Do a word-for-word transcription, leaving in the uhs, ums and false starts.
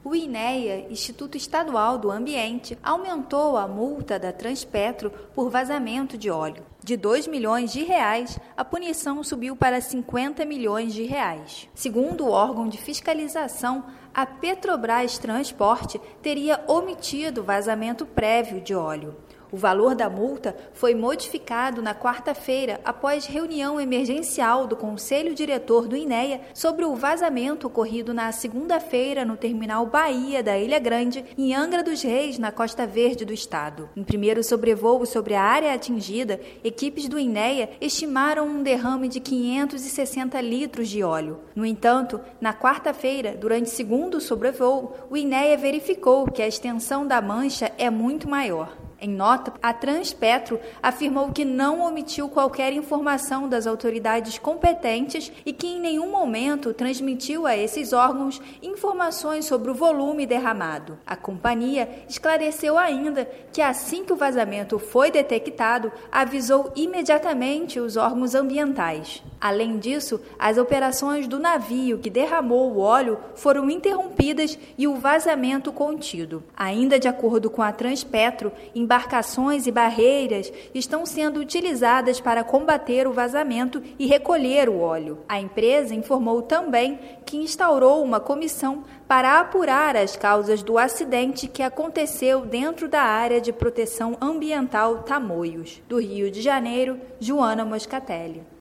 o INEA, Instituto Estadual do Ambiente, aumentou a multa da Transpetro por vazamento de óleo. De dois milhões de reais, a punição subiu para cinquenta milhões de reais. Segundo o órgão de fiscalização, a Petrobras Transporte teria omitido vazamento prévio de óleo. O valor da multa foi modificado na quarta-feira, após reunião emergencial do Conselho Diretor do INEA sobre o vazamento ocorrido na segunda-feira no terminal Bahia da Ilha Grande, em Angra dos Reis, na Costa Verde do estado. Em primeiro sobrevoo sobre a área atingida, equipes do INEA estimaram um derrame de quinhentos e sessenta litros de óleo. No entanto, na quarta-feira, durante segundo sobrevoo, o INEA verificou que a extensão da mancha é muito maior. Em nota, a Transpetro afirmou que não omitiu qualquer informação das autoridades competentes e que em nenhum momento transmitiu a esses órgãos informações sobre o volume derramado. A companhia esclareceu ainda que assim que o vazamento foi detectado, avisou imediatamente os órgãos ambientais. Além disso, as operações do navio que derramou o óleo foram interrompidas e o vazamento contido. Ainda de acordo com a Transpetro, embarcações e barreiras estão sendo utilizadas para combater o vazamento e recolher o óleo. A empresa informou também que instaurou uma comissão para apurar as causas do acidente que aconteceu dentro da área de proteção ambiental Tamoios. Do Rio de Janeiro, Joana Moscatelli.